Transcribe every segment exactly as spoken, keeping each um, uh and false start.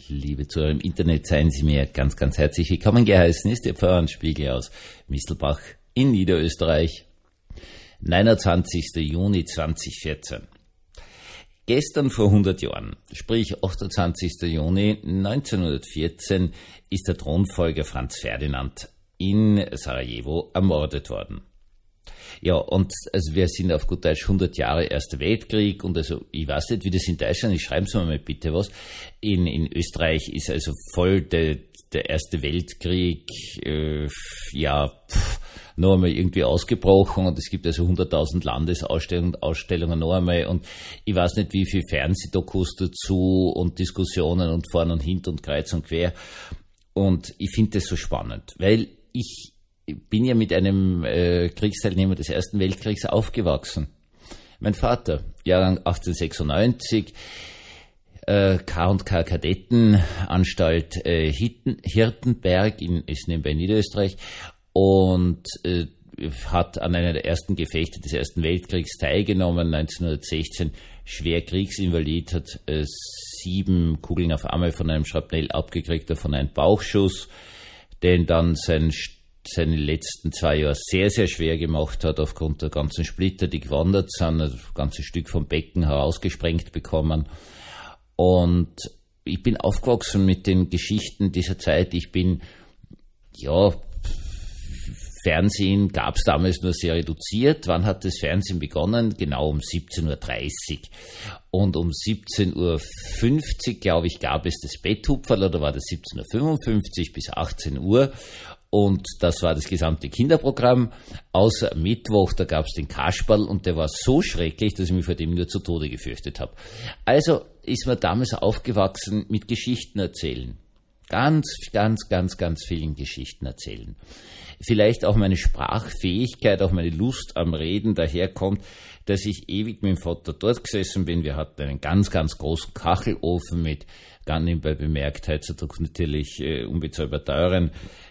liebe Zuhörer im Internet, seien Sie mir ganz, ganz herzlich willkommen geheißen. Ist der Pfarrer Spiegel aus Mistelbach in Niederösterreich. neunundzwanzigster Juni zweitausendvierzehn. Gestern vor hundert Jahren, sprich achtundzwanzigster Juni neunzehnhundertvierzehn, ist der Thronfolger Franz Ferdinand in Sarajevo ermordet worden. Ja, und also wir sind auf gut Deutsch hundert Jahre Erster Weltkrieg und also ich weiß nicht, wie das in Deutschland ist, schreiben Sie mir mal bitte was. In, in Österreich ist also voll der, der Erste Weltkrieg, äh, ja, pff, noch einmal irgendwie ausgebrochen und es gibt also hunderttausend Landesausstellungen Ausstellungen noch einmal und ich weiß nicht, wie viel Fernsehdokus dazu und Diskussionen und vorn und hinten und kreuz und quer und ich finde das so spannend, weil ich bin ja mit einem äh, Kriegsteilnehmer des Ersten Weltkriegs aufgewachsen. Mein Vater, Jahrgang achtzehnhundertsechsundneunzig, äh, K und K Kadettenanstalt äh, Hitten, Hirtenberg in, ist nebenbei Niederösterreich und äh, hat an einer der ersten Gefechte des Ersten Weltkriegs teilgenommen, neunzehnhundertsechzehn schwer Kriegsinvalid, hat äh, sieben Kugeln auf einmal von einem Schrapnell abgekriegt, davon einen Bauchschuss, den dann sein seine letzten zwei Jahre sehr, sehr schwer gemacht hat, aufgrund der ganzen Splitter, die gewandert sind, also das ganze Stück vom Becken herausgesprengt bekommen. Und ich bin aufgewachsen mit den Geschichten dieser Zeit. Ich bin, ja, Fernsehen gab es damals nur sehr reduziert. Wann hat das Fernsehen begonnen? Genau um siebzehn Uhr dreißig. Und um siebzehn Uhr fünfzig, glaube ich, gab es das Betthupferl, oder war das siebzehn Uhr fünfundfünfzig bis achtzehn Uhr. Und das war das gesamte Kinderprogramm, außer Mittwoch, da gab es den Kasperl und der war so schrecklich, dass ich mich vor dem nur zu Tode gefürchtet habe. Also ist man damals aufgewachsen mit Geschichten erzählen. Ganz, ganz, ganz, ganz vielen Geschichten erzählen. Vielleicht auch meine Sprachfähigkeit, auch meine Lust am Reden daherkommt, dass ich ewig mit dem Vater dort gesessen bin. Wir hatten einen ganz, ganz großen Kachelofen mit, ganz nebenbei bemerkt, heutzutage natürlich äh, unbezahlbar teuren,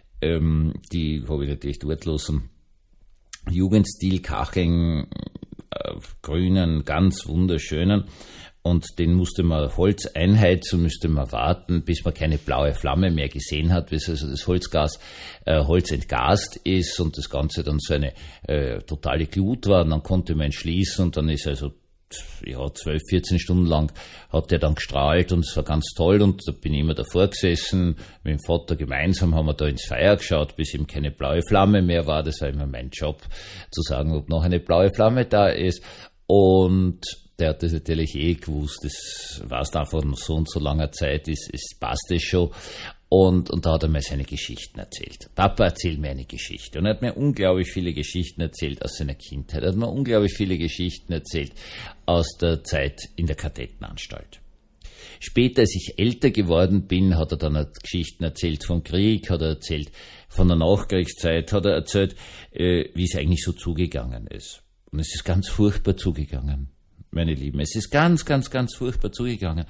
die habe ich natürlich dort lassen. Jugendstil, Kacheln, äh, grünen, ganz wunderschönen. Und den musste man Holz einheizen, musste man warten, bis man keine blaue Flamme mehr gesehen hat, bis also das Holzgas, äh, Holz entgast ist und das Ganze dann so eine äh, totale Glut war. Und dann konnte man entschließen und dann ist also ja, zwölf, vierzehn Stunden lang hat der dann gestrahlt und es war ganz toll und da bin ich immer davor gesessen, mit dem Vater gemeinsam haben wir da ins Feuer geschaut, bis eben keine blaue Flamme mehr war, das war immer mein Job, zu sagen, ob noch eine blaue Flamme da ist und der hat das natürlich eh gewusst, das war es einfach noch so und so langer Zeit, es, es passt es schon. Und, und da hat er mir seine Geschichten erzählt. Papa, erzähl mir eine Geschichte. Und er hat mir unglaublich viele Geschichten erzählt aus seiner Kindheit. Er hat mir unglaublich viele Geschichten erzählt aus der Zeit in der Kadettenanstalt. Später, als ich älter geworden bin, hat er dann Geschichten erzählt vom Krieg, hat er erzählt von der Nachkriegszeit, hat er erzählt, äh, wie es eigentlich so zugegangen ist. Und es ist ganz furchtbar zugegangen, meine Lieben. Es ist ganz, ganz, ganz furchtbar zugegangen.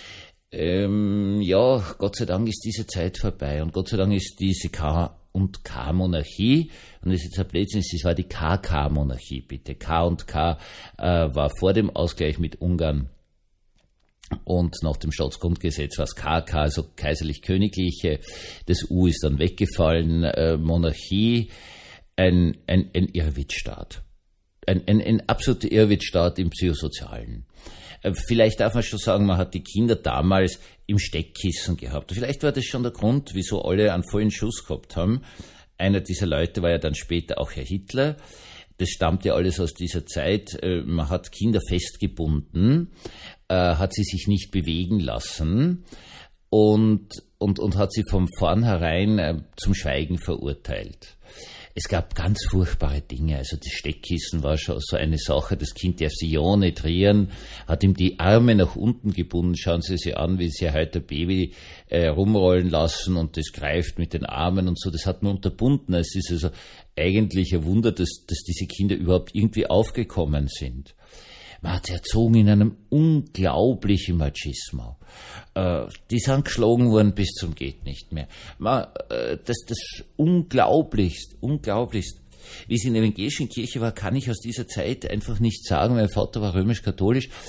Ähm, ja, Gott sei Dank ist diese Zeit vorbei und Gott sei Dank ist diese K- und K-Monarchie, und das ist jetzt ein Blödsinn, es war die K K-Monarchie, bitte. K und K äh, war vor dem Ausgleich mit Ungarn und nach dem Staatsgrundgesetz war es K K, also kaiserlich-königliche, das U ist dann weggefallen, äh, Monarchie, ein, ein, ein Irrwitzstaat. Ein, ein, ein absoluter Irrwitzstaat im Psychosozialen. Vielleicht darf man schon sagen, man hat die Kinder damals im Steckkissen gehabt. Vielleicht war das schon der Grund, wieso alle einen vollen Schuss gehabt haben. Einer dieser Leute war ja dann später auch Herr Hitler. Das stammt ja alles aus dieser Zeit. Man hat Kinder festgebunden, hat sie sich nicht bewegen lassen und, und, und hat sie von vornherein zum Schweigen verurteilt. Es gab ganz furchtbare Dinge, also das Steckkissen war schon so eine Sache, das Kind darf sich ja nicht rühren, hat ihm die Arme nach unten gebunden, schauen Sie sich an, wie sie heute ein Baby äh, rumrollen lassen und das greift mit den Armen und so, das hat man unterbunden. Es ist also eigentlich ein Wunder, dass, dass diese Kinder überhaupt irgendwie aufgekommen sind. Man hat sie erzogen in einem unglaublichen Machismo. Äh, die sind geschlagen worden bis zum geht nicht mehr. Man, äh, das, das unglaublichst, unglaublichst. Wie es in der evangelischen Kirche war, kann ich aus dieser Zeit einfach nicht sagen. Mein Vater war römisch-katholisch.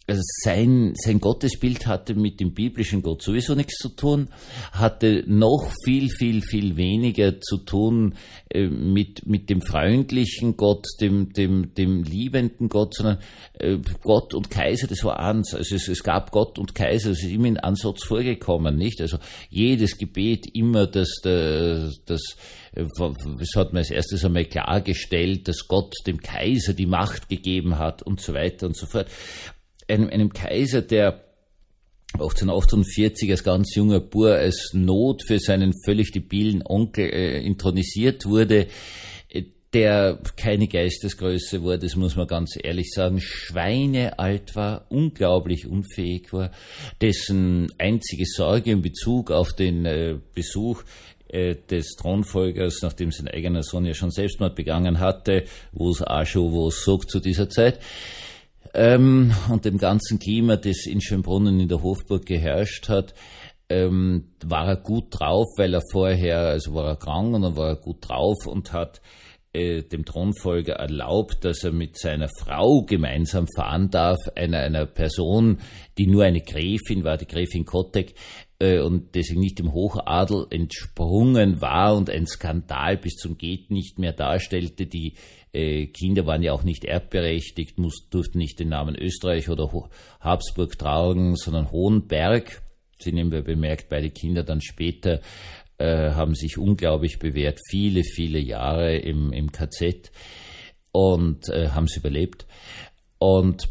Also sein, sein Gottesbild hatte mit dem biblischen Gott sowieso nichts zu tun, hatte noch viel, viel, viel weniger zu tun äh, mit, mit dem freundlichen Gott, dem, dem, dem liebenden Gott, sondern äh, Gott und Kaiser, das war eins. Also es, es gab Gott und Kaiser, das ist immer in Ansatz vorgekommen, nicht? Also jedes Gebet immer, dass der, das, das hat man als erstes einmal klargestellt, dass Gott dem Kaiser die Macht gegeben hat und so weiter und so fort. Einem, einem Kaiser, der achtzehnhundertachtundvierzig als ganz junger Bur als Not für seinen völlig debilen Onkel äh, intronisiert wurde, der keine Geistesgröße war, das muss man ganz ehrlich sagen, schweinealt war, unglaublich unfähig war, dessen einzige Sorge in Bezug auf den äh, Besuch äh, des Thronfolgers, nachdem sein eigener Sohn ja schon Selbstmord begangen hatte, wo es auch schon was sagt zu dieser Zeit, Ähm, und dem ganzen Klima, das in Schönbrunn in der Hofburg geherrscht hat, ähm, war er gut drauf, weil er vorher, also war er krank und dann war er gut drauf und hat äh, dem Thronfolger erlaubt, dass er mit seiner Frau gemeinsam fahren darf, einer, einer Person, die nur eine Gräfin war, die Gräfin Kottek, äh, und deswegen nicht dem Hochadel entsprungen war und ein Skandal bis zum Geht nicht mehr darstellte. Die äh, Kinder waren ja auch nicht erbberechtigt, muss, durften nicht den Namen Österreich oder Ho- Habsburg tragen, sondern Hohenberg. Sie nebenbei bemerkt, beide Kinder dann später äh, haben sich unglaublich bewährt, viele, viele Jahre im, im K Z und äh, haben es überlebt. Und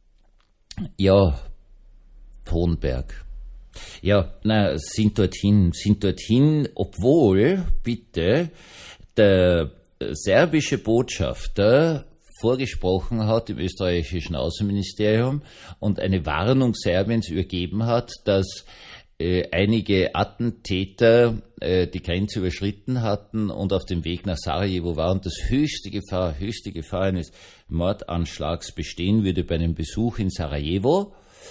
ja, Hohenberg. Ja, na, sind dorthin, sind dorthin, obwohl, bitte, der serbische Botschafter vorgesprochen hat im österreichischen Außenministerium und eine Warnung Serbiens übergeben hat, dass äh, einige Attentäter äh, die Grenze überschritten hatten und auf dem Weg nach Sarajevo waren und das höchste Gefahr, höchste Gefahr eines Mordanschlags bestehen würde bei einem Besuch in Sarajevo.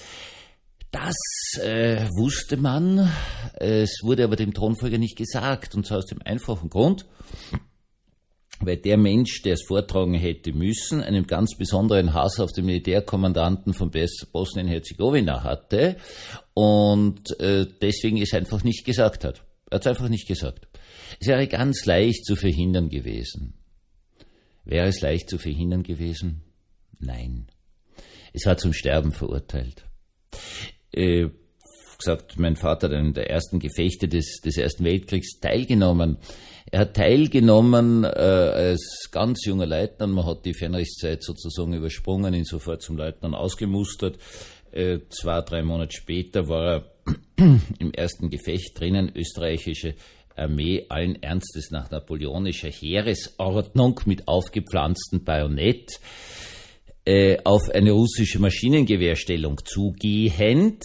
Das äh, wusste man, es wurde aber dem Thronfolger nicht gesagt, und zwar aus dem einfachen Grund, weil der Mensch, der es vortragen hätte müssen, einen ganz besonderen Hass auf den Militärkommandanten von Bosnien-Herzegowina hatte und äh, deswegen es einfach nicht gesagt hat. Er hat es einfach nicht gesagt. Es wäre ganz leicht zu verhindern gewesen. Wäre es leicht zu verhindern gewesen? Nein. Es war zum Sterben verurteilt. Äh, gesagt, mein Vater hat an einem der ersten Gefechte des, des Ersten Weltkriegs teilgenommen. Er hat teilgenommen äh, als ganz junger Leutnant. Man hat die Fähnrichszeit sozusagen übersprungen, ihn sofort zum Leutnant ausgemustert. Äh, zwei, drei Monate später war er im ersten Gefecht drinnen, österreichische Armee allen Ernstes nach napoleonischer Heeresordnung mit aufgepflanztem Bajonett äh, auf eine russische Maschinengewehrstellung zugehend.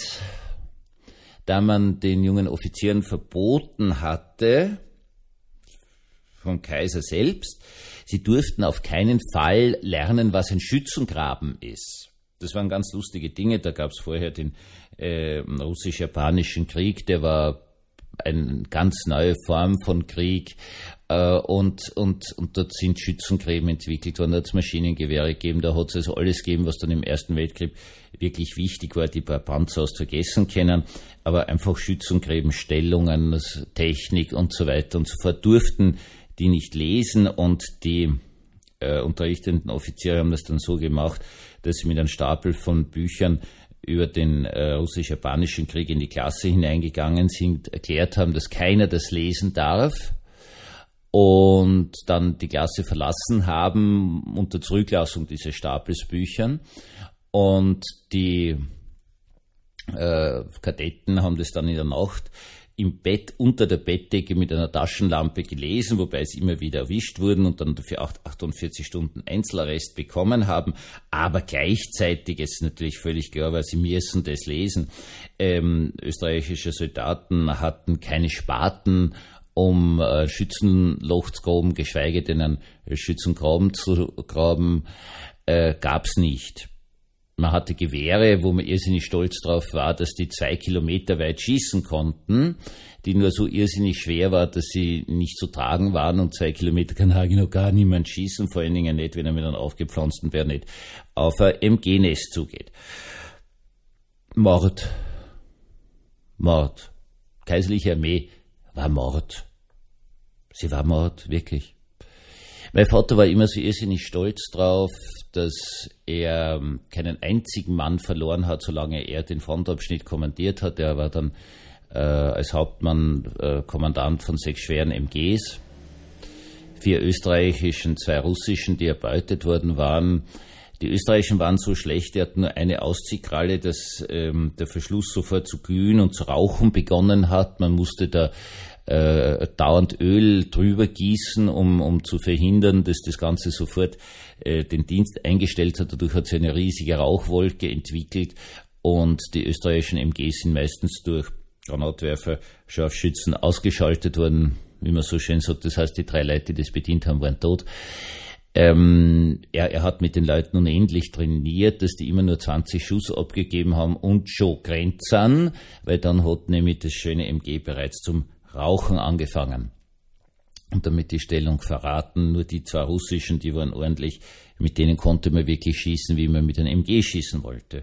Da man den jungen Offizieren verboten hatte, vom Kaiser selbst, sie durften auf keinen Fall lernen, was ein Schützengraben ist. Das waren ganz lustige Dinge. Da gab es vorher den äh, russisch-japanischen Krieg, der war eine ganz neue Form von Krieg, äh, und, und, und dort sind Schützengräben entwickelt worden, da hat es Maschinengewehre gegeben, da hat es also alles gegeben, was dann im Ersten Weltkrieg wirklich wichtig war, die paar Panzer hast vergessen können, aber einfach Schützengräben, Stellungen, Technik und so weiter und so fort durften die nicht lesen, und die äh, unterrichtenden Offiziere haben das dann so gemacht, dass sie mit einem Stapel von Büchern über den äh, russisch-japanischen Krieg in die Klasse hineingegangen sind, erklärt haben, dass keiner das lesen darf, und dann die Klasse verlassen haben unter Zurücklassung dieses Stapels Büchern, und die äh, Kadetten haben das dann in der Nacht im Bett unter der Bettdecke mit einer Taschenlampe gelesen, wobei sie immer wieder erwischt wurden und dann für achtundvierzig Stunden Einzelarrest bekommen haben. Aber gleichzeitig ist natürlich völlig klar, weil sie müssen das lesen. Ähm, österreichische Soldaten hatten keine Spaten, um äh, Schützenloch zu graben, geschweige denn einen Schützengraben zu graben, äh, gab's nicht. Man hatte Gewehre, wo man irrsinnig stolz drauf war, dass die zwei Kilometer weit schießen konnten, die nur so irrsinnig schwer war, dass sie nicht zu tragen waren, und zwei Kilometer kann eigentlich noch gar niemand schießen, vor allen Dingen nicht, wenn er mit einem aufgepflanzten Bajonett auf ein M G-Nest zugeht. Mord. Mord. Kaiserliche Armee war Mord. Sie war Mord, wirklich. Mein Vater war immer so irrsinnig stolz drauf, dass er keinen einzigen Mann verloren hat, solange er den Frontabschnitt kommandiert hat. Er war dann äh, als Hauptmann äh, Kommandant von sechs schweren M Gs, vier österreichischen, zwei russischen, die erbeutet worden waren. Die österreichischen waren so schlecht, die hatten nur eine Ausziehkralle, dass ähm, der Verschluss sofort zu glühen und zu rauchen begonnen hat. Man musste da äh, dauernd Öl drüber gießen, um, um zu verhindern, dass das Ganze sofort äh, den Dienst eingestellt hat. Dadurch hat sich eine riesige Rauchwolke entwickelt und die österreichischen M Gs sind meistens durch Granatwerfer, Scharfschützen ausgeschaltet worden, wie man so schön sagt. Das heißt, die drei Leute, die das bedient haben, waren tot. Ähm, er, er hat mit den Leuten unendlich trainiert, dass die immer nur zwanzig Schuss abgegeben haben und schon Grenzern, weil dann hat nämlich das schöne M G bereits zum Rauchen angefangen. Und damit die Stellung verraten, nur die zwei russischen, die waren ordentlich, mit denen konnte man wirklich schießen, wie man mit einem M G schießen wollte.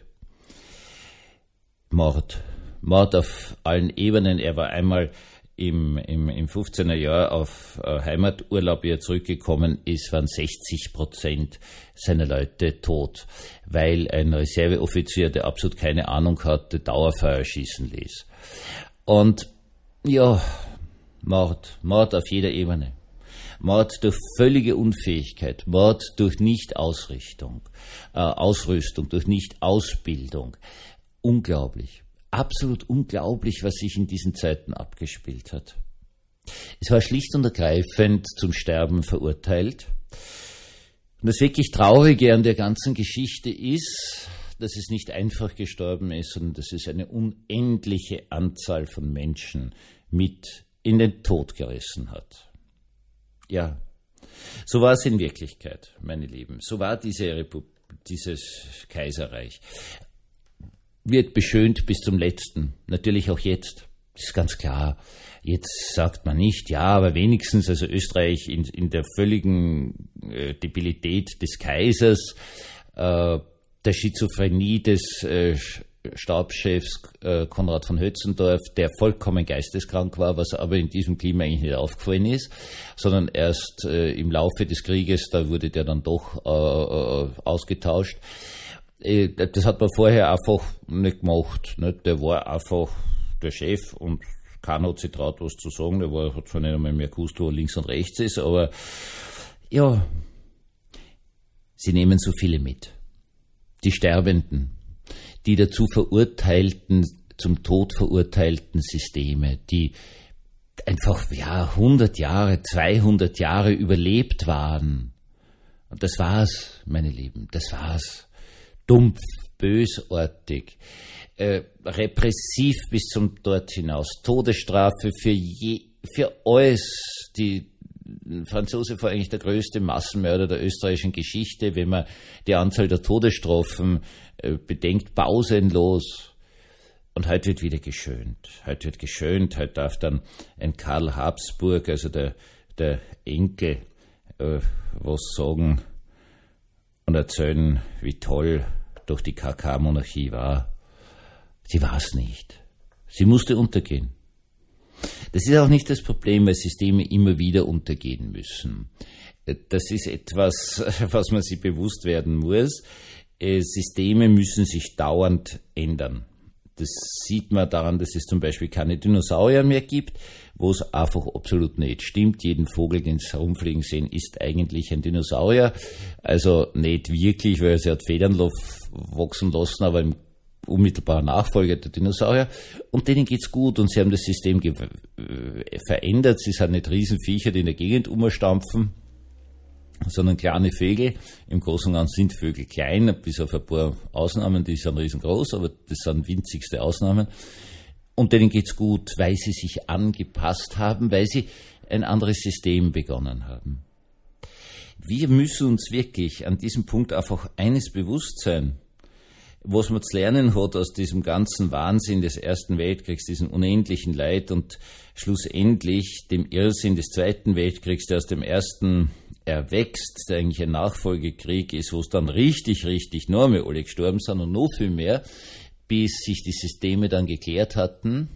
Mord. Mord auf allen Ebenen. Er war einmal im, im, im fünfzehner Jahr auf äh, Heimaturlaub, wie er zurückgekommen ist, waren sechzig Prozent seiner Leute tot, weil ein Reserveoffizier, der absolut keine Ahnung hatte, Dauerfeuer schießen ließ. Und ja, Mord, Mord auf jeder Ebene. Mord durch völlige Unfähigkeit, Mord durch Nichtausrichtung, äh, Ausrüstung, durch Nichtausbildung. Unglaublich. Absolut unglaublich, was sich in diesen Zeiten abgespielt hat. Es war schlicht und ergreifend zum Sterben verurteilt. Und das wirklich Traurige an der ganzen Geschichte ist, dass es nicht einfach gestorben ist, sondern dass es eine unendliche Anzahl von Menschen mit in den Tod gerissen hat. Ja, so war es in Wirklichkeit, meine Lieben. So war diese Republik, dieses Kaiserreich. Wird beschönt bis zum Letzten, natürlich auch jetzt, das ist ganz klar. Jetzt sagt man nicht, ja, aber wenigstens, also Österreich in, in der völligen äh, Debilität des Kaisers, äh, der Schizophrenie des äh, Stabschefs äh, Konrad von Hötzendorf, der vollkommen geisteskrank war, was aber in diesem Klima eigentlich nicht aufgefallen ist, sondern erst äh, im Laufe des Krieges, da wurde der dann doch äh, äh, ausgetauscht. Das hat man vorher einfach nicht gemacht. Nicht? Der war einfach der Chef und keiner hat sich traut, was zu sagen. Der war, hat zwar nicht einmal mehr gewusst, wo links und rechts ist, aber ja, sie nehmen so viele mit. Die Sterbenden, die dazu verurteilten, zum Tod verurteilten Systeme, die einfach, ja, hundert Jahre, zweihundert Jahre überlebt waren. Und das war's, meine Lieben, das war's. Dumpf, bösartig, äh, repressiv bis zum Tod hinaus, Todesstrafe für je, für alles. Die Franzose war eigentlich der größte Massenmörder der österreichischen Geschichte, wenn man die Anzahl der Todesstrafen äh, bedenkt, pausenlos. Und heute wird wieder geschönt. Heute wird geschönt, heute darf dann ein Karl Habsburg, also der, der Enkel, äh, was sagen und erzählen, wie toll doch die K K-Monarchie war. Sie war es nicht. Sie musste untergehen. Das ist auch nicht das Problem, weil Systeme immer wieder untergehen müssen. Das ist etwas, was man sich bewusst werden muss. Systeme müssen sich dauernd ändern. Das sieht man daran, dass es zum Beispiel keine Dinosaurier mehr gibt, wo es einfach absolut nicht stimmt. Jeden Vogel, den Sie herumfliegen sehen, ist eigentlich ein Dinosaurier. Also nicht wirklich, weil sie hat Federn wachsen lassen, aber im unmittelbaren Nachfolger der Dinosaurier. Und denen geht's gut und sie haben das System ge- verändert. Sie sind nicht Riesenviecher, die in der Gegend umstampfen, sondern kleine Vögel. Im Großen und Ganzen sind Vögel klein, bis auf ein paar Ausnahmen, die sind riesengroß, aber das sind winzigste Ausnahmen. Und denen geht's gut, weil sie sich angepasst haben, weil sie ein anderes System begonnen haben. Wir müssen uns wirklich an diesem Punkt einfach eines bewusst sein, was man zu lernen hat aus diesem ganzen Wahnsinn des Ersten Weltkriegs, diesem unendlichen Leid und schlussendlich dem Irrsinn des Zweiten Weltkriegs, der aus dem Ersten erwächst, der eigentlich ein Nachfolgekrieg ist, wo es dann richtig, richtig noch mehr alle gestorben sind und noch viel mehr. bis sich die Systeme dann geklärt hatten.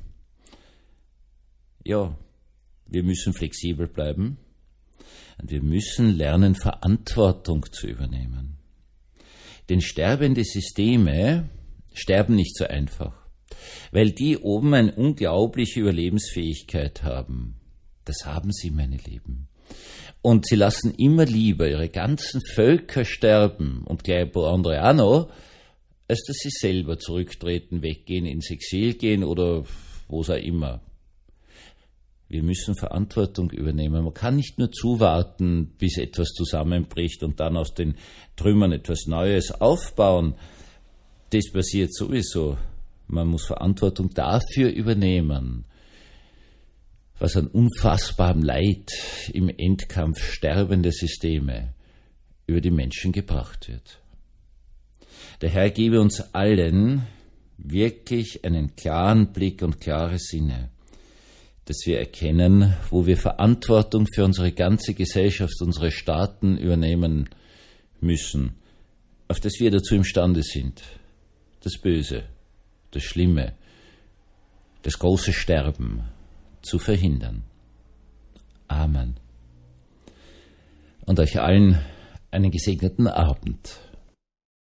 Ja, wir müssen flexibel bleiben und wir müssen lernen, Verantwortung zu übernehmen. Denn sterbende Systeme sterben nicht so einfach, weil die oben eine unglaubliche Überlebensfähigkeit haben. Das haben sie, meine Lieben. Und sie lassen immer lieber ihre ganzen Völker sterben und gleich ein paar andere auch noch, als dass sie selber zurücktreten, weggehen, ins Exil gehen oder wo auch immer. Wir müssen Verantwortung übernehmen. Man kann nicht nur zuwarten, bis etwas zusammenbricht und dann aus den Trümmern etwas Neues aufbauen. Das passiert sowieso. Man muss Verantwortung dafür übernehmen, was an unfassbarem Leid im Endkampf sterbender Systeme über die Menschen gebracht wird. Der Herr gebe uns allen wirklich einen klaren Blick und klare Sinne, dass wir erkennen, wo wir Verantwortung für unsere ganze Gesellschaft, unsere Staaten übernehmen müssen, auf das wir dazu imstande sind, das Böse, das Schlimme, das große Sterben zu verhindern. Amen. Und euch allen einen gesegneten Abend.